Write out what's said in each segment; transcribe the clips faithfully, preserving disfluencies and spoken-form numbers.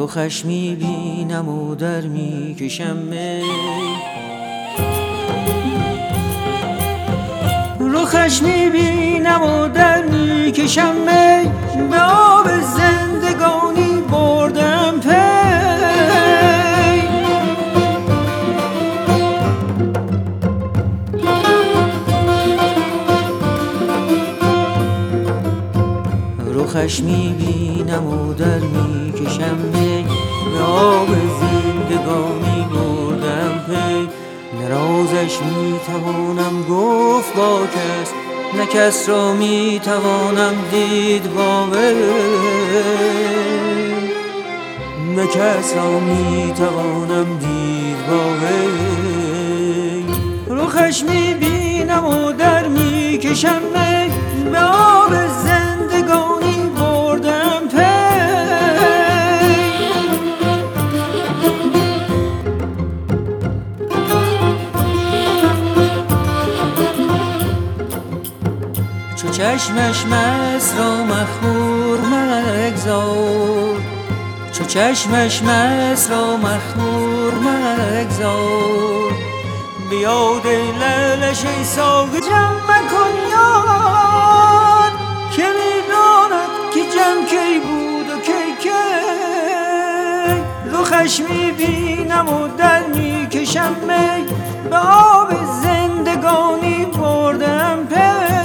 رخش میبینم و در میکشم می رخش میبینم و در میکشم می به آب زندگانی بردم پی رخش میبینم و در میکشم می به آب زندگانی بردم پی نرازش میتوانم گفت با کس نه کس را میتوانم دید با وی نه کس را میتوانم دید با وی رخش میبینم و در میکشم می به آب زندگانی بردم پی چو چشمش مست را مخمور مگذار چو چشمش مست را مخمور مگذار بیاد لعلش ای ساقی جمع مکن یاد که میداند که جمع کی بود و کی کی رخش میبینم و در میکشم می به آب زندگانی بردم پی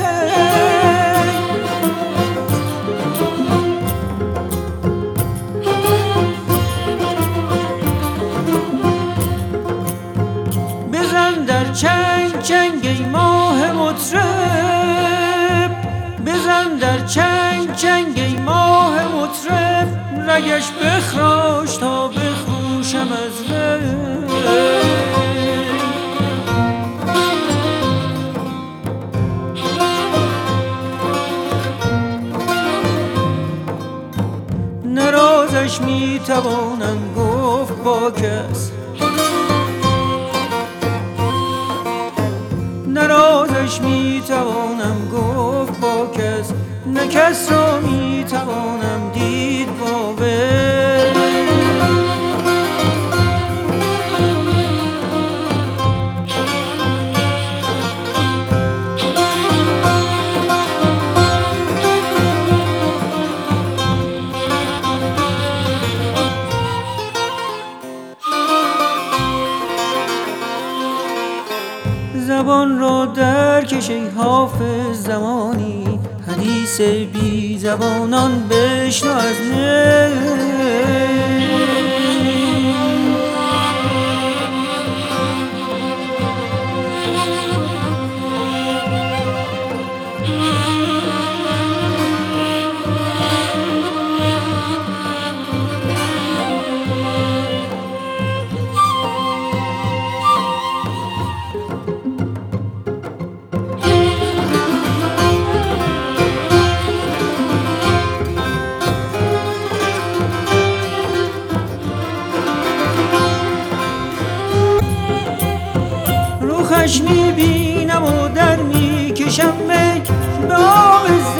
چنگ چنگ ای ماه مطرب بزن در چنگ چنگ ای ماه مطرب رگش بخراش تا بخروشم از وی نرازش میتوانم گفت با کس نرازش میتوانم گفت با کس نه کس را میتوانم دید با وی زبان را در کش ای حافظ زمانی حدیث بی زبانان بشنو از نی رخش میبینم و در میکشم می به آب